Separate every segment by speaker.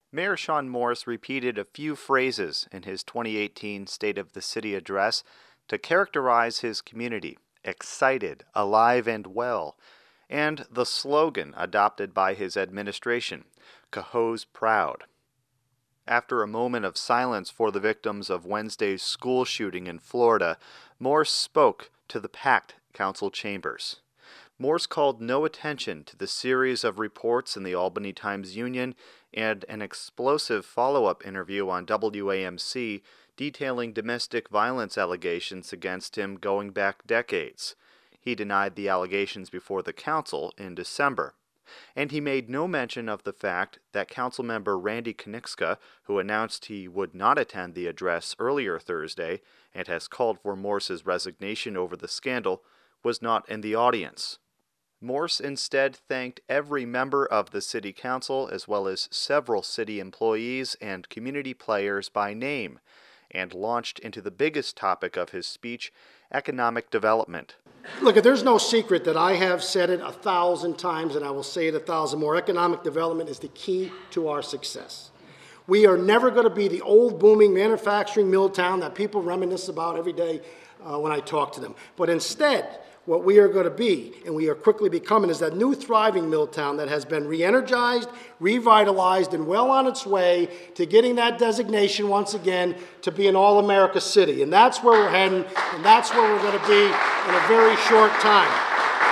Speaker 1: Mayor Sean Morse repeated a few phrases in his 2018 State of the City address to characterize his community: excited, alive, and well, and the slogan adopted by his administration, Cohoes Proud. After a moment of silence for the victims of Wednesday's school shooting in Florida, Morse spoke to the packed council chambers. Morse called no attention to the series of reports in the Albany Times-Union and an explosive follow-up interview on WAMC detailing domestic violence allegations against him going back decades. He denied the allegations before the council in December. And he made no mention of the fact that Councilmember Randy Konicka, who announced he would not attend the address earlier Thursday and has called for Morse's resignation over the scandal, was not in the audience. Morse instead thanked every member of the city council as well as several city employees and community players by name, and launched into the biggest topic of his speech, economic development.
Speaker 2: Look, there's no secret that I have said it 1,000 times, and I will say it 1,000 more. Economic development is the key to our success. We are never going to be the old booming manufacturing mill town that people reminisce about every day when I talk to them. But instead, what we are going to be, and we are quickly becoming, is that new thriving mill town that has been re-energized, revitalized, and well on its way to getting that designation once again to be an all-America city. And that's where we're heading, and that's where we're going to be in a very short time.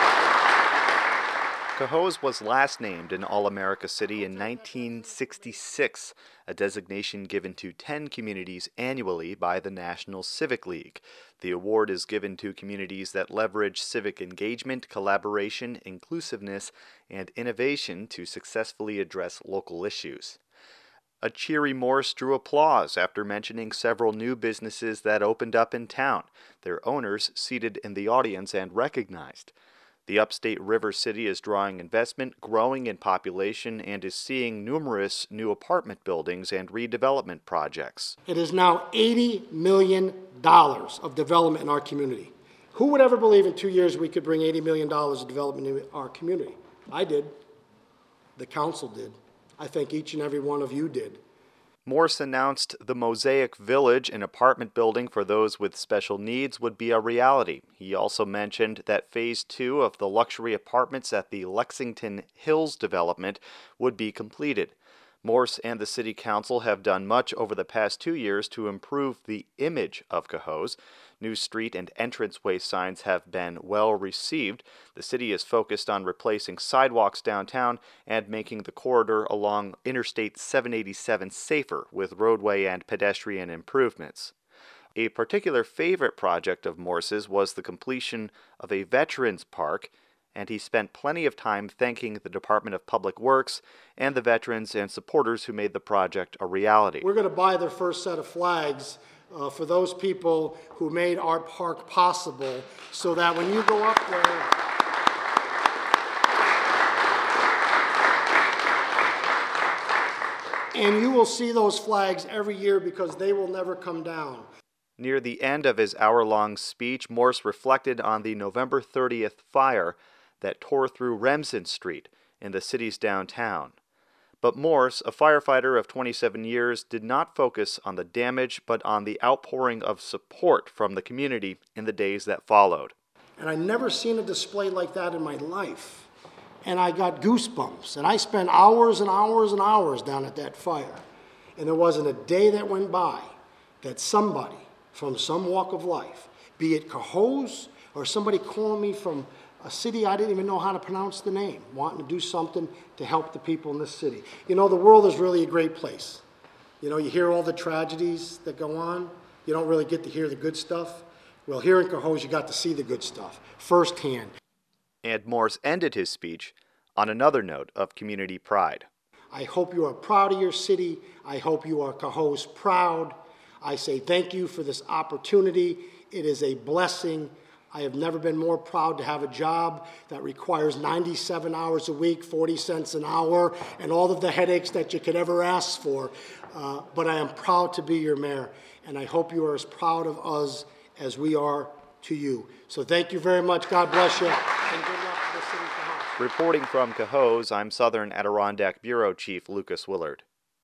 Speaker 1: Cohoes was last named an All-America City in 1966, a designation given to 10 communities annually by the National Civic League. The award is given to communities that leverage civic engagement, collaboration, inclusiveness, and innovation to successfully address local issues. A cheery Morse drew applause after mentioning several new businesses that opened up in town, their owners seated in the audience and recognized. The upstate River City is drawing investment, growing in population, and is seeing numerous new apartment buildings and redevelopment projects.
Speaker 2: It is now $80 million of development in our community. Who would ever believe in 2 years we could bring $80 million of development in our community? I did. The council did. I think each and every one of you did.
Speaker 1: Morse announced the Mosaic Village, an apartment building for those with special needs, would be a reality. He also mentioned that Phase 2 of the luxury apartments at the Lexington Hills development would be completed. Morse and the City Council have done much over the past 2 years to improve the image of Cohoes. New street and entranceway signs have been well received. The city is focused on replacing sidewalks downtown and making the corridor along Interstate 787 safer with roadway and pedestrian improvements. A particular favorite project of Morse's was the completion of a Veterans Park, and he spent plenty of time thanking the Department of Public Works and the veterans and supporters who made the project a reality.
Speaker 2: We're going to buy their first set of flags for those people who made our park possible, so that when you go up there, and you will see those flags every year because they will never come down.
Speaker 1: Near the end of his hour-long speech, Morse reflected on the November 30th fire that tore through Remsen Street in the city's downtown. But Morse, a firefighter of 27 years, did not focus on the damage, but on the outpouring of support from the community in the days that followed.
Speaker 2: And I've never seen a display like that in my life. And I got goosebumps. And I spent hours and hours and hours down at that fire. And there wasn't a day that went by that somebody from some walk of life, be it Cohoes or somebody calling me from a city I didn't even know how to pronounce the name, wanting to do something to help the people in this city. You know, the world is really a great place. You know, you hear all the tragedies that go on. You don't really get to hear the good stuff. Well, here in Cohoes, you got to see the good stuff firsthand.
Speaker 1: And Morse ended his speech on another note of community pride.
Speaker 2: I hope you are proud of your city. I hope you are Cohoes proud. I say thank you for this opportunity. It is a blessing. I have never been more proud to have a job that requires 97 hours a week, 40 cents an hour, and all of the headaches that you could ever ask for. But I am proud to be your mayor, and I hope you are as proud of us as we are to you. So thank you very much. God bless you, and good luck to the city of Cohoes.
Speaker 1: Reporting from Cohoes, I'm Southern Adirondack Bureau Chief Lucas Willard.